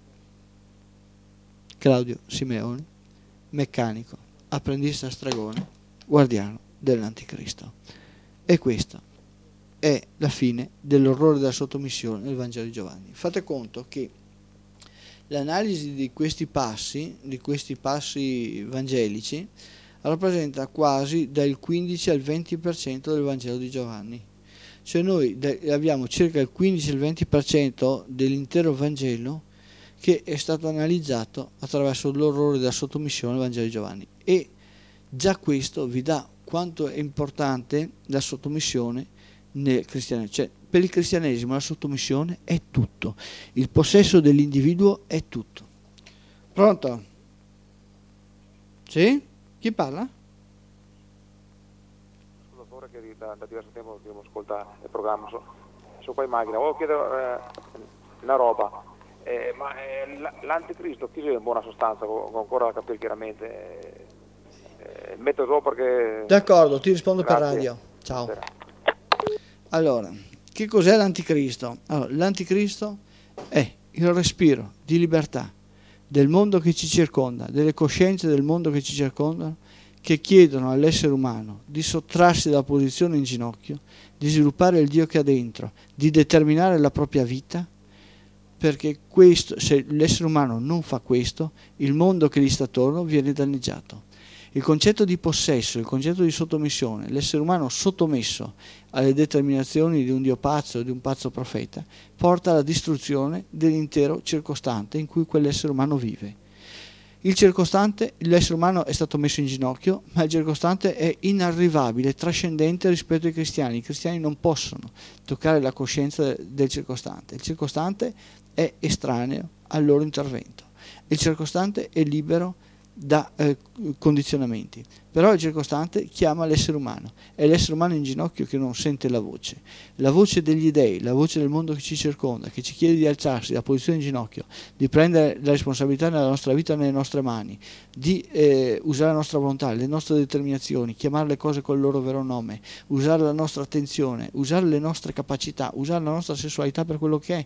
Claudio Simeoni, meccanico, apprendista stregone, guardiano dell'Anticristo. E questa è la fine dell'orrore della sottomissione nel Vangelo di Giovanni. Fate conto che l'analisi di questi passi, di questi passi vangelici, rappresenta quasi dal quindici al venti per cento del Vangelo di Giovanni. Cioè noi abbiamo circa il quindici al venti per cento dell'intero Vangelo che è stato analizzato attraverso l'orrore della sottomissione del Vangelo di Giovanni, e già questo vi dà quanto è importante la sottomissione nel cristianesimo. Cioè, per il cristianesimo la sottomissione è tutto, il possesso dell'individuo è tutto. Pronto? Sì? Chi parla? Scusa, che da, da diverso tempo che ascolta il programma, sono so qua in macchina, volevo chiedere eh, una roba, eh, ma eh, l'anticristo chi è in buona sostanza, con, con ancora da capire chiaramente, eh, metto sopra perché... D'accordo, ti rispondo. Grazie. Per radio. Ciao. Allora, che cos'è l'anticristo? Allora, l'anticristo è il respiro di libertà del mondo che ci circonda, delle coscienze del mondo che ci circondano, che chiedono all'essere umano di sottrarsi dalla posizione in ginocchio, di sviluppare il Dio che ha dentro, di determinare la propria vita, perché questo, se l'essere umano non fa questo, il mondo che gli sta attorno viene danneggiato. Il concetto di possesso, il concetto di sottomissione, l'essere umano sottomesso alle determinazioni di un Dio pazzo o di un pazzo profeta, porta alla distruzione dell'intero circostante in cui quell'essere umano vive. Il circostante, l'essere umano è stato messo in ginocchio, ma il circostante è inarrivabile, trascendente rispetto ai cristiani. I cristiani non possono toccare la coscienza del circostante. Il circostante è estraneo al loro intervento. Il circostante è libero da eh, condizionamenti, però il circostante chiama l'essere umano, è l'essere umano in ginocchio che non sente la voce la voce degli dei, la voce del mondo che ci circonda, che ci chiede di alzarsi da posizione in ginocchio, di prendere la responsabilità nella nostra vita nelle nostre mani, di eh, usare la nostra volontà, le nostre determinazioni, chiamare le cose col loro vero nome, usare la nostra attenzione, usare le nostre capacità, usare la nostra sessualità per quello che è.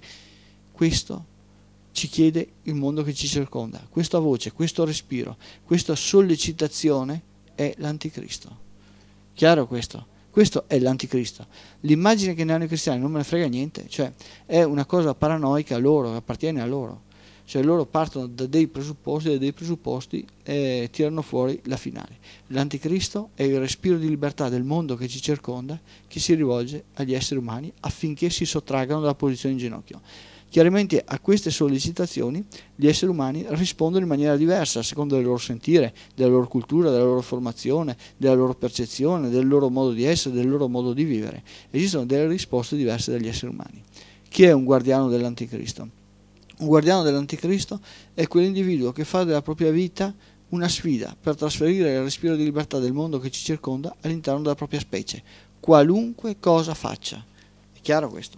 Questo ci chiede il mondo che ci circonda. Questa voce, questo respiro, questa sollecitazione è l'anticristo. Chiaro questo? Questo è l'anticristo. L'immagine che ne hanno i cristiani non me ne frega niente, cioè è una cosa paranoica a loro, appartiene a loro. Cioè loro partono da dei presupposti e da dei presupposti e tirano fuori la finale. L'anticristo è il respiro di libertà del mondo che ci circonda, che si rivolge agli esseri umani affinché si sottraggano dalla posizione in ginocchio. Chiaramente a queste sollecitazioni gli esseri umani rispondono in maniera diversa, secondo il loro sentire, della loro cultura, della loro formazione, della loro percezione, del loro modo di essere, del loro modo di vivere. Esistono delle risposte diverse dagli esseri umani. Chi è un guardiano dell'anticristo? Un guardiano dell'anticristo è quell'individuo che fa della propria vita una sfida per trasferire il respiro di libertà del mondo che ci circonda all'interno della propria specie, qualunque cosa faccia. È chiaro questo?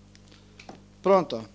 Pronto?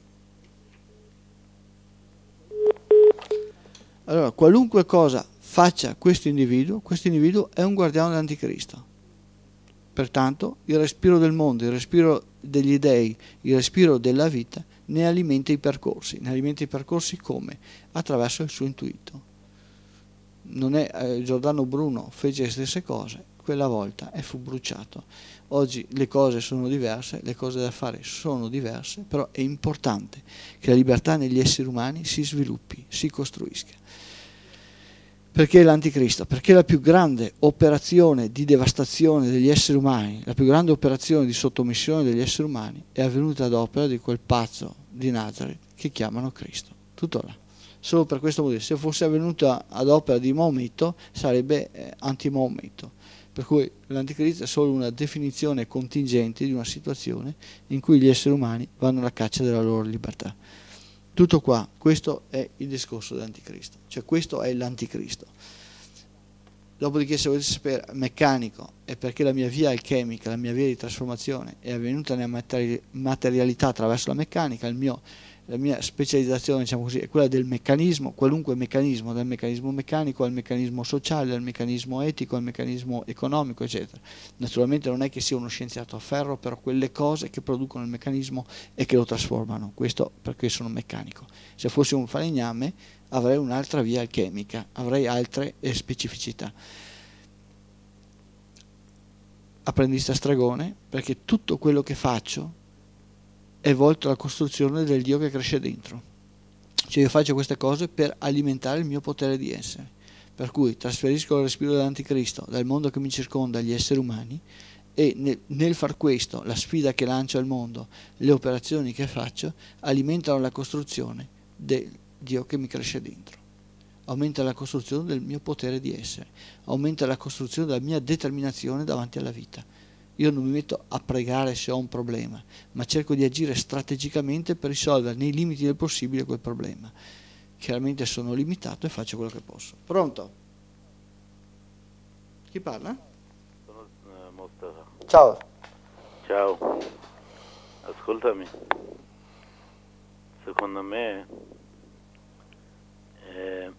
Allora, qualunque cosa faccia questo individuo, questo individuo è un guardiano dell'anticristo. Pertanto il respiro del mondo, il respiro degli dei, il respiro della vita ne alimenta i percorsi. Ne alimenta i percorsi come? Attraverso il suo intuito. Non è eh, Giordano Bruno fece le stesse cose, quella volta e fu bruciato. Oggi le cose sono diverse, le cose da fare sono diverse, però è importante che la libertà negli esseri umani si sviluppi, si costruisca. Perché l'anticristo? Perché la più grande operazione di devastazione degli esseri umani, la più grande operazione di sottomissione degli esseri umani è avvenuta ad opera di quel pazzo di Nazareth che chiamano Cristo. Tutto là. Solo per questo motivo, se fosse avvenuta ad opera di Maometto sarebbe eh, anti-Maometto. Per cui l'anticristo è solo una definizione contingente di una situazione in cui gli esseri umani vanno alla caccia della loro libertà. Tutto qua, questo è il discorso dell'anticristo, cioè questo è l'anticristo. Dopodiché, se volete sapere meccanico, è perché la mia via alchemica, la mia via di trasformazione è avvenuta nella materialità attraverso la meccanica, il mio, la mia specializzazione, diciamo così, è quella del meccanismo, qualunque meccanismo, dal meccanismo meccanico al meccanismo sociale, al meccanismo etico, al meccanismo economico, eccetera. Naturalmente non è che sia uno scienziato a ferro, però quelle cose che producono il meccanismo e che lo trasformano, questo perché sono meccanico. Se fossi un falegname avrei un'altra via alchemica, avrei altre specificità. Apprendista stregone, perché tutto quello che faccio è volto alla costruzione del Dio che cresce dentro. Cioè io faccio queste cose per alimentare il mio potere di essere. Per cui trasferisco il respiro dell'anticristo dal mondo che mi circonda agli esseri umani e nel, nel far questo, la sfida che lancio al mondo, le operazioni che faccio, alimentano la costruzione del Dio che mi cresce dentro. Aumenta la costruzione del mio potere di essere, aumenta la costruzione della mia determinazione davanti alla vita. Io non mi metto a pregare se ho un problema, ma cerco di agire strategicamente per risolvere nei limiti del possibile quel problema. Chiaramente sono limitato e faccio quello che posso. Pronto? Chi parla? Sono uh, Mustafa. Ciao. Ciao. Ascoltami. Secondo me eh,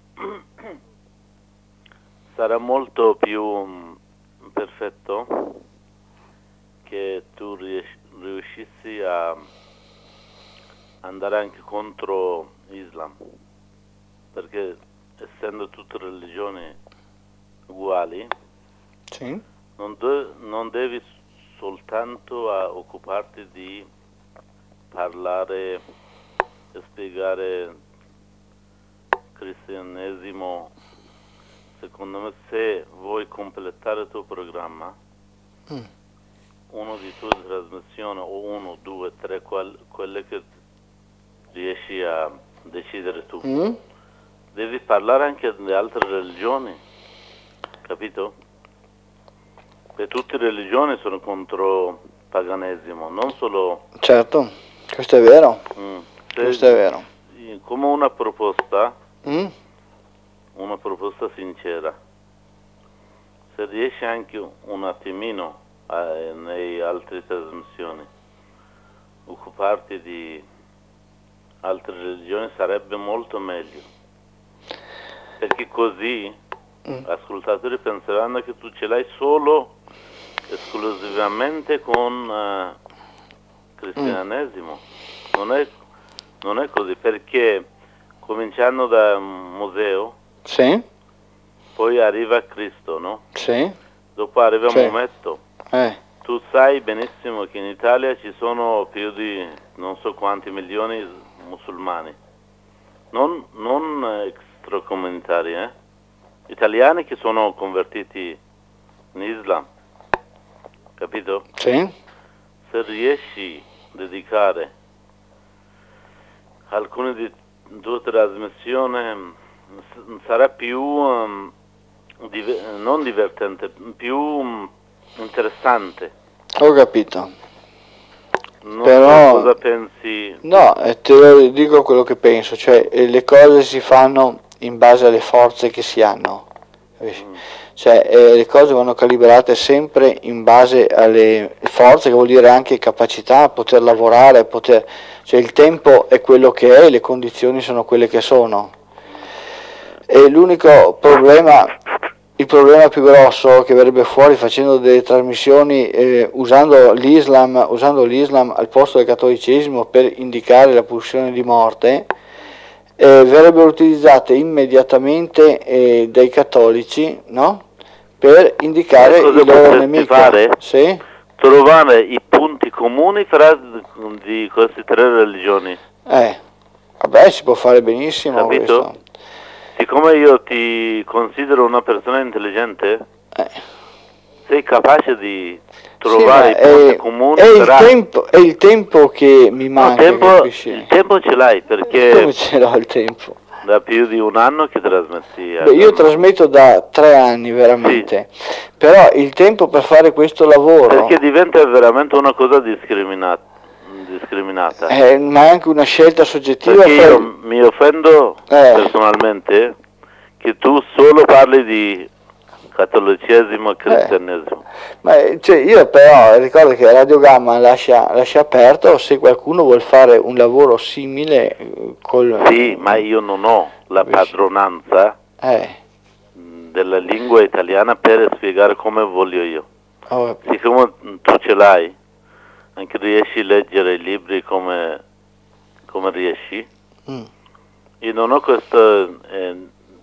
sarà molto più um, perfetto che tu riuscissi a andare anche contro l'Islam, perché essendo tutte religioni uguali, sì. non, de- non devi soltanto a occuparti di parlare e spiegare cristianesimo. Secondo me, se vuoi completare il tuo programma, mm. uno di tue trasmissioni o uno, due, tre, qual- quelle che riesci a decidere tu, mm. devi parlare anche di altre religioni, capito? Perché tutte le religioni sono contro il paganesimo, non solo... Certo, questo è vero, mm. questo è vero. Come una proposta, mm. una proposta sincera, se riesci anche un attimino eh, nelle altre trasmissioni occuparti di altre religioni sarebbe molto meglio, perché così mm. ascoltatori penseranno che tu ce l'hai solo esclusivamente con uh, cristianesimo. mm. non è non è così, perché cominciando da museo, sì. poi arriva Cristo, no? Sì. Dopo arriva sì. Maometto. Eh. Tu sai benissimo che in Italia ci sono più di non so quanti milioni musulmani, non, non extracomunitari, eh? Italiani che sono convertiti in Islam, capito? Sì. Se riesci a dedicare alcune di tue trasmissioni, sarà più um, div- non divertente, più um, interessante. Ho capito. Non Però, so cosa pensi. No, te lo dico quello che penso, cioè le cose si fanno in base alle forze che si hanno, capisci? Mm. Cioè eh, le cose vanno calibrate sempre in base alle forze, che vuol dire anche capacità, poter lavorare, poter... cioè il tempo è quello che è, le condizioni sono quelle che sono. E l'unico problema, il problema più grosso che verrebbe fuori facendo delle trasmissioni eh, usando l'Islam, usando l'Islam al posto del cattolicesimo per indicare la pulsione di morte, eh, verrebbero utilizzate immediatamente eh, dai cattolici, no? Per indicare i loro nemici. Fare? Sì? Trovare i punti comuni fra di queste tre religioni. Eh, vabbè, si può fare benissimo. Capito? Questo. siccome io ti considero una persona intelligente, Eh. sei capace di trovare sì, i punti è, comuni. è, il tra... tempo, è il tempo che mi manca, no, tempo, capisci? il tempo ce l'hai, perché Come ce l'ho il tempo? da più di un anno che trasmetti. Beh, io trasmetto da tre anni veramente, sì. Però il tempo per fare questo lavoro... Perché diventa veramente una cosa discriminata. discriminata. Eh, ma è anche una scelta soggettiva. Perché fra... io mi offendo eh. personalmente che tu solo parli di cattolicesimo e cristianesimo. Eh. Ma, cioè, io però ricordo che Radio Gamma lascia, lascia aperto se qualcuno vuol fare un lavoro simile col... Sì, ma io non ho la padronanza eh. della lingua italiana per spiegare come voglio io. Oh. Siccome tu ce l'hai, anche riesci a leggere i libri come, come riesci, mm. io non ho questo, eh,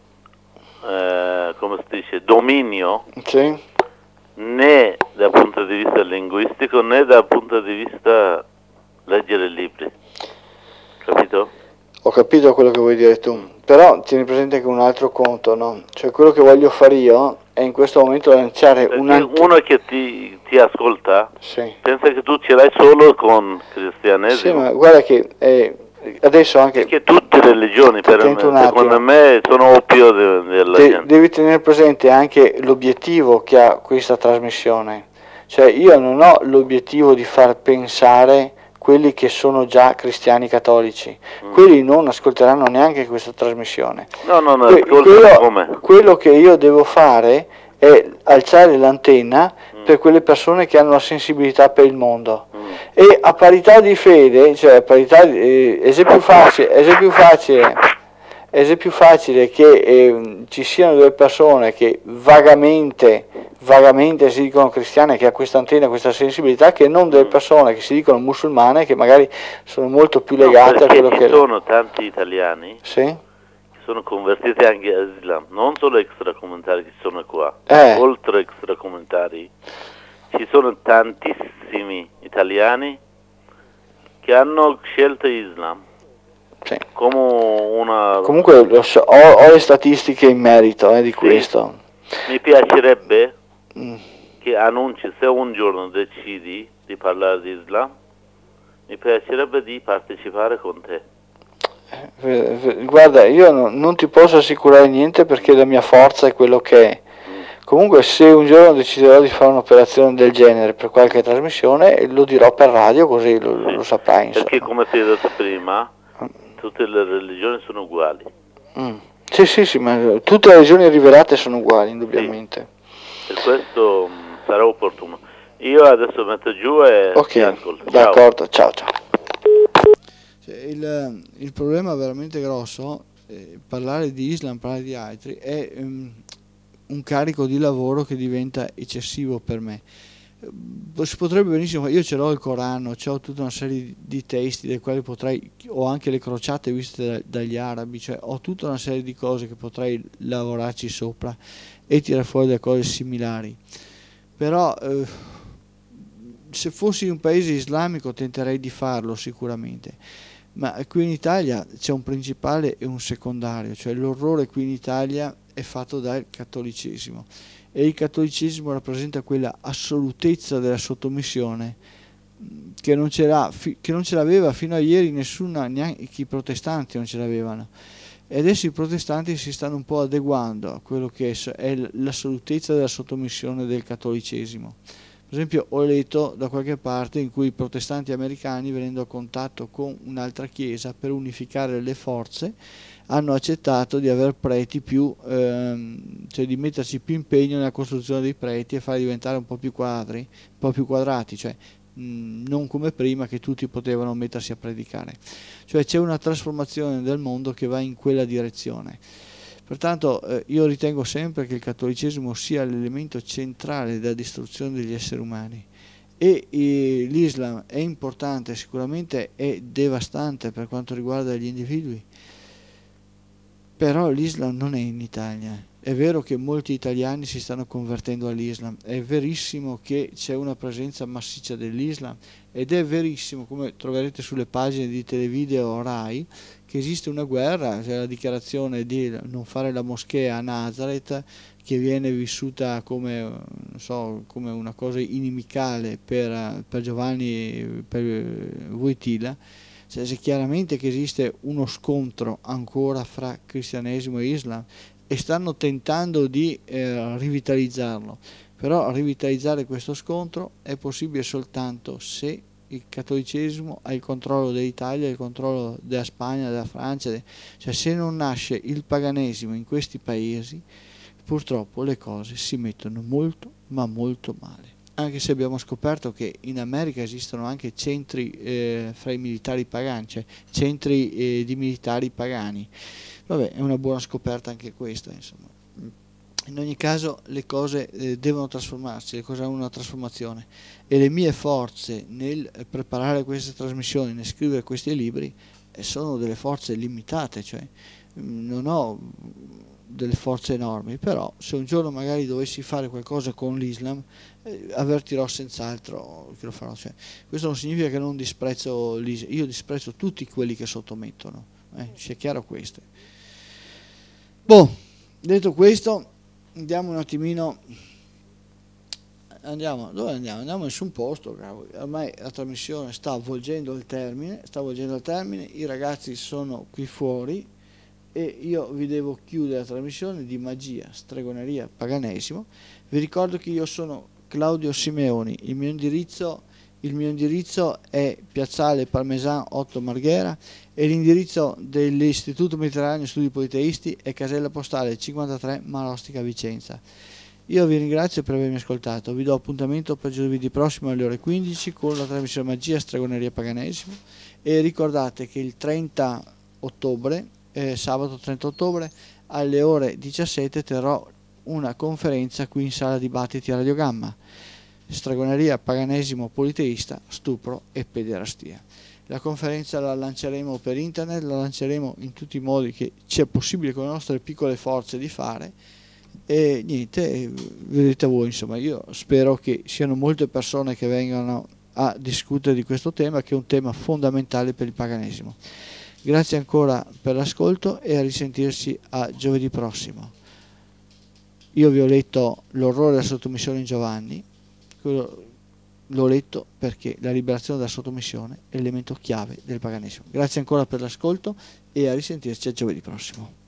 eh, come si dice, dominio, sì. né dal punto di vista linguistico né dal punto di vista leggere libri, capito? Ho capito quello che vuoi dire tu, mm. però tieni presente anche un altro conto, no? Cioè quello che voglio fare io è in questo momento lanciare un uno che ti, ti ascolta, sì. pensa che tu ce l'hai solo con cristianesimo. Sì, ma guarda che eh, adesso anche... Perché tutte le religioni per me, secondo me sono oppio de, della De, gente. Devi tenere presente anche l'obiettivo che ha questa trasmissione. Cioè io non ho l'obiettivo di far pensare quelli che sono già cristiani cattolici, mm. quelli non ascolteranno neanche questa trasmissione. No, no, no, que- quello, come? quello che io devo fare è alzare l'antenna mm. per quelle persone che hanno la sensibilità per il mondo. Mm. E a parità di fede, cioè a parità di, eh, è più facile, è più facile, è più facile che eh, ci siano delle persone che vagamente vagamente si dicono cristiane, che ha questa antenna, questa sensibilità, che non delle persone che si dicono musulmane, che magari sono molto più legate no, a quello ci che... ci sono tanti italiani sì? che sono convertiti anche all'Islam, non solo extracomunitari che sono qua, eh. oltre extracomunitari ci sono tantissimi italiani che hanno scelto Islam. Sì. Come una... Comunque lo so, ho, ho le statistiche in merito eh, di sì. questo. Mi piacerebbe mm. che annunci, se un giorno decidi di parlare di Islam, mi piacerebbe di partecipare con te. Eh, guarda, io no, non ti posso assicurare niente perché la mia forza è quello che è. Mm. Comunque se un giorno deciderò di fare un'operazione del genere per qualche trasmissione, lo dirò per radio così lo, sì. lo saprai. Insomma. Perché come ti ho detto prima, tutte le religioni sono uguali. Mm. Sì, sì, sì, ma tutte le religioni rivelate sono uguali, indubbiamente. Sì. Per questo mh, sarà opportuno. Io adesso metto giù e okay. ti ascolto. D'accordo, ciao ciao. Cioè, il, il problema veramente grosso, eh, parlare di Islam, parlare di altri, è um, un carico di lavoro che diventa eccessivo per me. Si potrebbe benissimo, io ce l'ho il Corano, ho tutta una serie di testi dei quali potrei, ho anche le crociate viste da, dagli arabi, cioè ho tutta una serie di cose che potrei lavorarci sopra e tirare fuori delle cose similari, però eh, se fossi in un paese islamico tenterei di farlo sicuramente, ma qui in Italia c'è un principale e un secondario, cioè l'orrore qui in Italia è fatto dal cattolicesimo. E il cattolicesimo rappresenta quella assolutezza della sottomissione che non ce l'ha, che non ce l'aveva fino a ieri nessuna, neanche i protestanti non ce l'avevano, e adesso i protestanti si stanno un po' adeguando a quello che è l'assolutezza della sottomissione del cattolicesimo. Per esempio ho letto da qualche parte in cui i protestanti americani, venendo a contatto con un'altra chiesa per unificare le forze, hanno accettato di aver preti più, ehm, cioè di metterci più impegno nella costruzione dei preti e farli diventare un po' più quadri, un po' più quadrati, cioè mh, non come prima che tutti potevano mettersi a predicare. Cioè c'è una trasformazione del mondo che va in quella direzione. Pertanto eh, io ritengo sempre che il cattolicesimo sia l'elemento centrale della distruzione degli esseri umani. E eh, l'Islam è importante, sicuramente è devastante per quanto riguarda gli individui, però l'Islam non è in Italia. È vero che molti italiani si stanno convertendo all'Islam, è verissimo che c'è una presenza massiccia dell'Islam ed è verissimo, come troverete sulle pagine di Televideo Rai, che esiste una guerra, cioè la dichiarazione di non fare la moschea a Nazareth, che viene vissuta come, non so, come una cosa inimicale per, per Giovanni, per Wojtyla. Cioè, se chiaramente che esiste uno scontro ancora fra cristianesimo e Islam, e stanno tentando di eh, rivitalizzarlo, però rivitalizzare questo scontro è possibile soltanto se il cattolicesimo ha il controllo dell'Italia, il controllo della Spagna, della Francia, de... cioè se non nasce il paganesimo in questi paesi, purtroppo le cose si mettono molto ma molto male. Anche se abbiamo scoperto che in America esistono anche centri eh, fra i militari pagani, cioè centri eh, di militari pagani. Vabbè, è una buona scoperta anche questa, insomma. In ogni caso le cose eh, devono trasformarsi, le cose hanno una trasformazione, e le mie forze nel preparare queste trasmissioni, nel scrivere questi libri, eh, sono delle forze limitate, cioè mh, non ho delle forze enormi, però se un giorno magari dovessi fare qualcosa con l'Islam, eh, avvertirò senz'altro che lo farò. Cioè, questo non significa che non disprezzo l'Islam, io disprezzo tutti quelli che sottomettono, eh, sia chiaro questo. Boh, detto questo, andiamo un attimino, andiamo, dove andiamo? Andiamo in nessun posto, cavolo. Ormai la trasmissione sta volgendo al termine, sta volgendo al termine, i ragazzi sono qui fuori e io vi devo chiudere la trasmissione di magia, stregoneria, paganesimo. Vi ricordo che io sono Claudio Simeoni, il mio indirizzo, il mio indirizzo è Piazzale Parmesan otto Marghera e l'indirizzo dell'Istituto Mediterraneo Studi Politeisti è casella postale cinquantatré Marostica Vicenza. Io vi ringrazio per avermi ascoltato, vi do appuntamento per giovedì prossimo alle ore quindici con la trasmissione Magia, Stregoneria, Paganesimo, e ricordate che il trenta ottobre, eh, sabato trenta ottobre alle ore diciassette terrò una conferenza qui in sala dibattiti a Radio Gamma: stregoneria, paganesimo, politeista, stupro e pederastia. La conferenza la lanceremo per internet, la lanceremo in tutti i modi che ci è possibile con le nostre piccole forze di fare, e niente, vedete voi, insomma. Io spero che siano molte persone che vengano a discutere di questo tema, che è un tema fondamentale per il paganesimo. Grazie ancora per l'ascolto e a risentirsi a giovedì prossimo. Io vi ho letto l'orrore della sottomissione in Giovanni, quello l'ho letto perché la liberazione dalla sottomissione è l'elemento chiave del paganesimo. Grazie ancora per l'ascolto e a risentirci a giovedì prossimo.